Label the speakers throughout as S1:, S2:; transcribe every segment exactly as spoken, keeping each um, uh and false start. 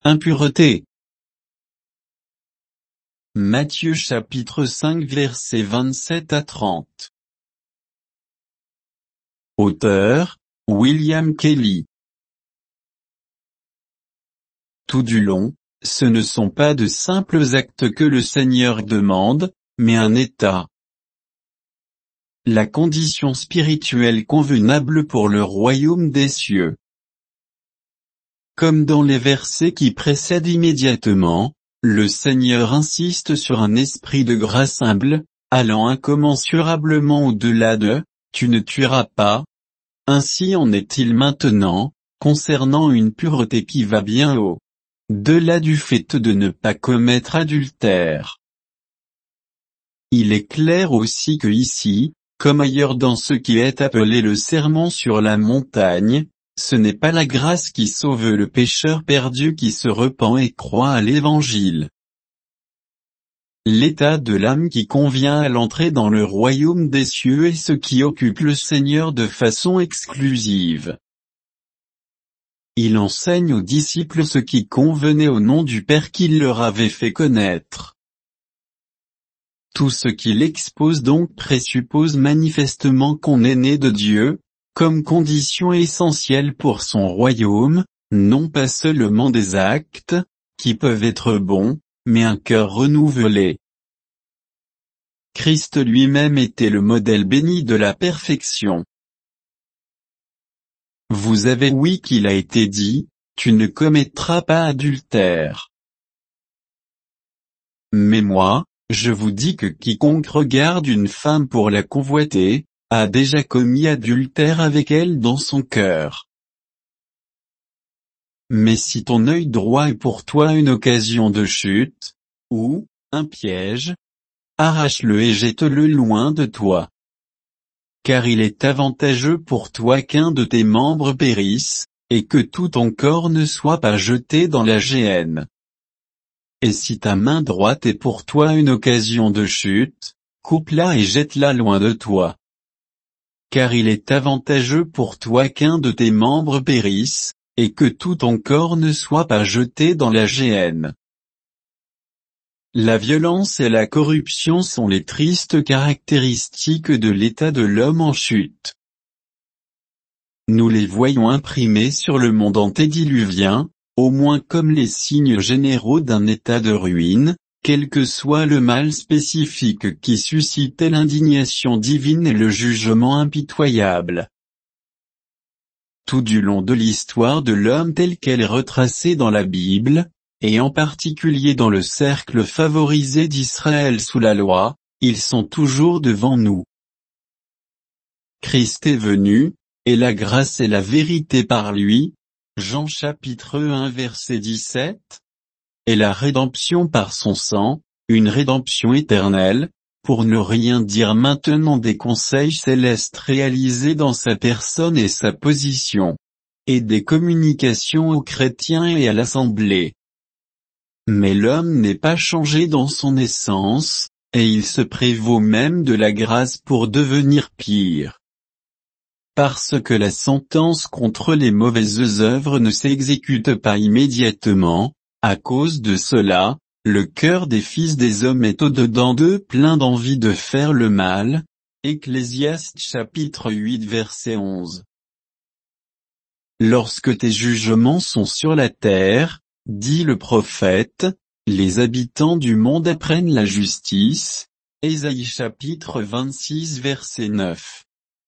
S1: impureté. Matthieu chapitre cinq versets vingt-sept à trente. Auteur, William Kelly. Tout du long, ce ne sont pas de simples actes que le Seigneur demande, mais un état. La condition spirituelle convenable pour le royaume des cieux. Comme dans les versets qui précèdent immédiatement, le Seigneur insiste sur un esprit de grâce humble, allant incommensurablement au-delà de « tu ne tueras pas ». Ainsi en est-il maintenant, concernant une pureté qui va bien au-delà du fait de ne pas commettre adultère. Il est clair aussi que ici, comme ailleurs dans ce qui est appelé le sermon sur la montagne, ce n'est pas la grâce qui sauve le pécheur perdu qui se repent et croit à l'évangile. L'état de l'âme qui convient à l'entrée dans le royaume des cieux est ce qui occupe le Seigneur de façon exclusive. Il enseigne aux disciples ce qui convenait au nom du Père qu'il leur avait fait connaître. Tout ce qu'il expose donc présuppose manifestement qu'on est né de Dieu, comme condition essentielle pour son royaume, non pas seulement des actes, qui peuvent être bons, mais un cœur renouvelé. Christ lui-même était le modèle béni de la perfection. Vous avez ouï qu'il a été dit, tu ne commettras pas adultère. Mais moi, je vous dis que quiconque regarde une femme pour la convoiter, a déjà commis adultère avec elle dans son cœur. Mais si ton œil droit est pour toi une occasion de chute, ou, un piège, arrache-le et jette-le loin de toi. Car il est avantageux pour toi qu'un de tes membres périsse, et que tout ton corps ne soit pas jeté dans la géhenne. Et si ta main droite est pour toi une occasion de chute, coupe-la et jette-la loin de toi. Car il est avantageux pour toi qu'un de tes membres périsse, et que tout ton corps ne soit pas jeté dans la géhenne. La violence et la corruption sont les tristes caractéristiques de l'état de l'homme en chute. Nous les voyons imprimés sur le monde antédiluvien, au moins comme les signes généraux d'un état de ruine, quel que soit le mal spécifique qui suscitait l'indignation divine et le jugement impitoyable. Tout du long de l'histoire de l'homme telle qu'elle est retracée dans la Bible, et en particulier dans le cercle favorisé d'Israël sous la loi, ils sont toujours devant nous. Christ est venu, et la grâce et la vérité par lui, Jean chapitre un verset dix-sept, et la rédemption par son sang, une rédemption éternelle, pour ne rien dire maintenant des conseils célestes réalisés dans sa personne et sa position, et des communications aux chrétiens et à l'assemblée. Mais l'homme n'est pas changé dans son essence, et il se prévaut même de la grâce pour devenir pire. Parce que la sentence contre les mauvaises œuvres ne s'exécute pas immédiatement, à cause de cela, le cœur des fils des hommes est au-dedans d'eux plein d'envie de faire le mal. Ecclésiaste chapitre huit verset onze. Lorsque tes jugements sont sur la terre, dit le prophète, les habitants du monde apprennent la justice. Ésaïe chapitre vingt-six verset neuf.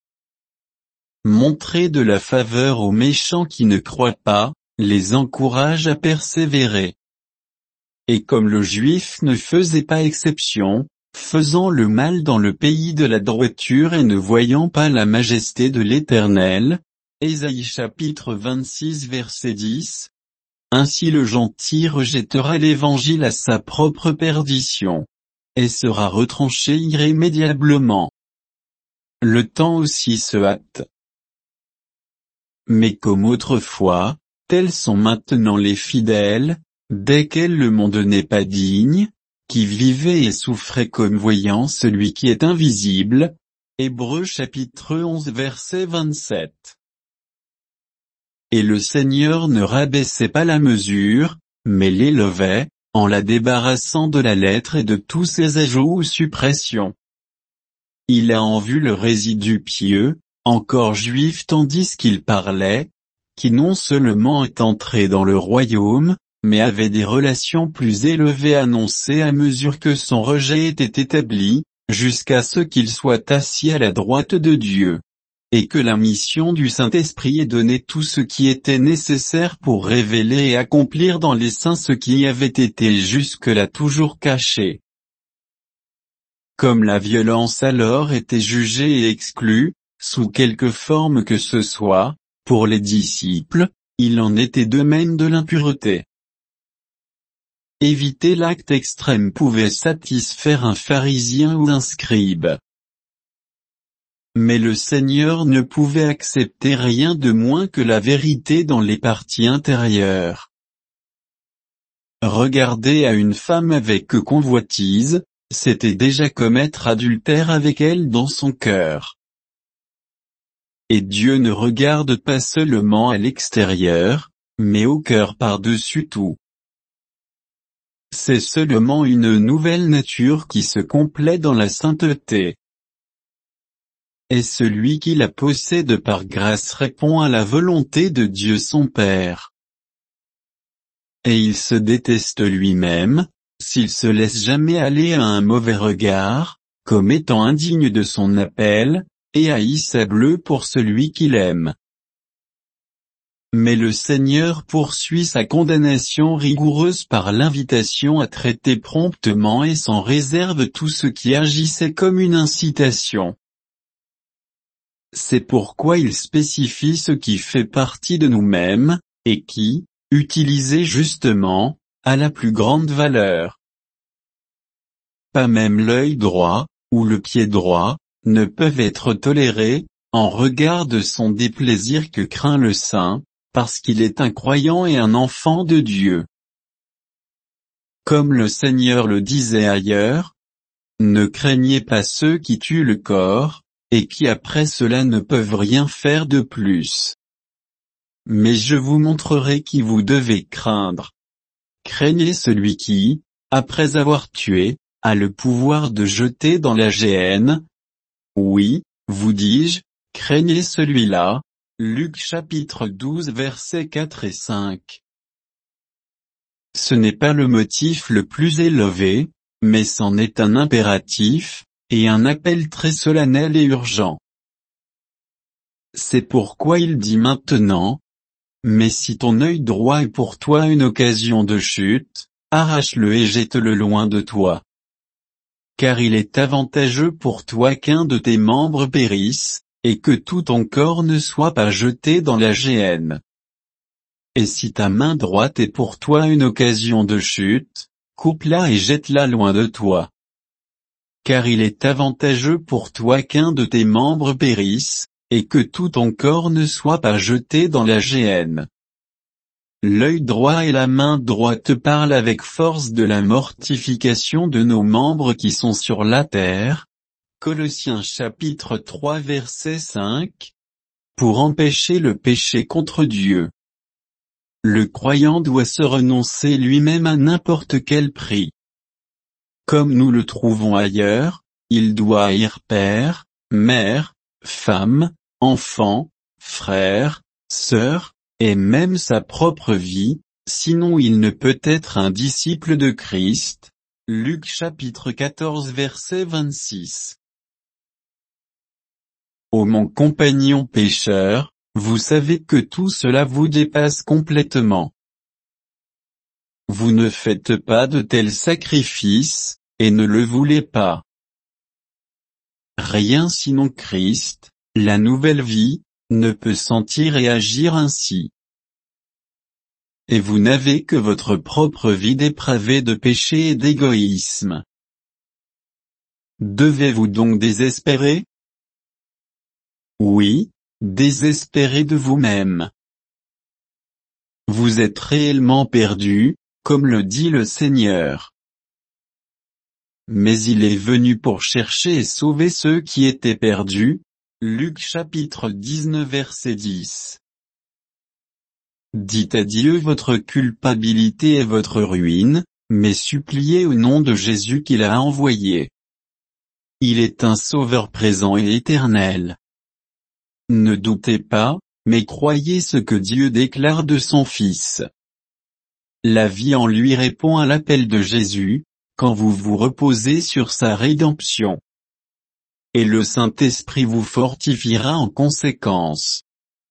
S1: Montrer de la faveur aux méchants qui ne croient pas, les encourage à persévérer. Et comme le Juif ne faisait pas exception, faisant le mal dans le pays de la droiture et ne voyant pas la majesté de l'Éternel, Ésaïe chapitre vingt-six verset dix, ainsi le gentil rejettera l'évangile à sa propre perdition, et sera retranché irrémédiablement. Le temps aussi se hâte. Mais comme autrefois, tels sont maintenant les fidèles, desquels le monde n'est pas digne, qui vivaient et souffraient comme voyant celui qui est invisible. Hébreux chapitre onze verset vingt-sept. Et le Seigneur ne rabaissait pas la mesure, mais l'élevait, en la débarrassant de la lettre et de tous ses ajouts ou suppressions. Il a en vue le résidu pieux, encore juif tandis qu'il parlait, qui non seulement est entré dans le royaume, mais avait des relations plus élevées annoncées à mesure que son rejet était établi, jusqu'à ce qu'il soit assis à la droite de Dieu. Et que la mission du Saint-Esprit ait donné tout ce qui était nécessaire pour révéler et accomplir dans les saints ce qui avait été jusque-là toujours caché. Comme la violence alors était jugée et exclue, sous quelque forme que ce soit, pour les disciples, il en était de même de l'impureté. Éviter l'acte extrême pouvait satisfaire un pharisien ou un scribe. Mais le Seigneur ne pouvait accepter rien de moins que la vérité dans les parties intérieures. Regarder à une femme avec convoitise, c'était déjà commettre adultère avec elle dans son cœur. Et Dieu ne regarde pas seulement à l'extérieur, mais au cœur par-dessus tout. C'est seulement une nouvelle nature qui se complaît dans la sainteté. Et celui qui la possède par grâce répond à la volonté de Dieu son Père. Et il se déteste lui-même, s'il se laisse jamais aller à un mauvais regard, comme étant indigne de son appel, et haïssable pour celui qu'il aime. Mais le Seigneur poursuit sa condamnation rigoureuse par l'invitation à traiter promptement et sans réserve tout ce qui agissait comme une incitation. C'est pourquoi il spécifie ce qui fait partie de nous-mêmes, et qui, utilisé justement, a la plus grande valeur. Pas même l'œil droit, ou le pied droit, ne peuvent être tolérés, en regard de son déplaisir que craint le saint, parce qu'il est un croyant et un enfant de Dieu. Comme le Seigneur le disait ailleurs, « Ne craignez pas ceux qui tuent le corps, et qui après cela ne peuvent rien faire de plus. Mais je vous montrerai qui vous devez craindre. Craignez celui qui, après avoir tué, a le pouvoir de jeter dans la géhenne. Oui, vous dis-je, craignez celui-là. » Luc chapitre douze versets quatre et cinq. Ce n'est pas le motif le plus élevé, mais c'en est un impératif, et un appel très solennel et urgent. C'est pourquoi il dit maintenant, « Mais si ton œil droit est pour toi une occasion de chute, arrache-le et jette-le loin de toi. Car il est avantageux pour toi qu'un de tes membres périsse, et que tout ton corps ne soit pas jeté dans la géhenne. Et si ta main droite est pour toi une occasion de chute, coupe-la et jette-la loin de toi. Car il est avantageux pour toi qu'un de tes membres périsse, et que tout ton corps ne soit pas jeté dans la géhenne. » L'œil droit et la main droite parlent avec force de la mortification de nos membres qui sont sur la terre. Colossiens chapitre trois verset cinq. Pour empêcher le péché contre Dieu. Le croyant doit se renoncer lui-même à n'importe quel prix. Comme nous le trouvons ailleurs, il doit haïr père, mère, femme, enfant, frère, sœur, et même sa propre vie, sinon il ne peut être un disciple de Christ. Luc chapitre quatorze verset vingt-six. Ô mon compagnon pécheur, vous savez que tout cela vous dépasse complètement. Vous ne faites pas de tels sacrifices, et ne le voulez pas. Rien sinon Christ, la nouvelle vie, ne peut sentir et agir ainsi. Et vous n'avez que votre propre vie dépravée de péché et d'égoïsme. Devez-vous donc désespérer? Oui, désespérez de vous-même. Vous êtes réellement perdu, comme le dit le Seigneur. Mais il est venu pour chercher et sauver ceux qui étaient perdus. Luc chapitre dix-neuf verset dix. Dites à Dieu votre culpabilité et votre ruine, mais suppliez au nom de Jésus qu'il a envoyé. Il est un sauveur présent et éternel. Ne doutez pas, mais croyez ce que Dieu déclare de son Fils. La vie en lui répond à l'appel de Jésus, quand vous vous reposez sur sa rédemption. Et le Saint-Esprit vous fortifiera en conséquence.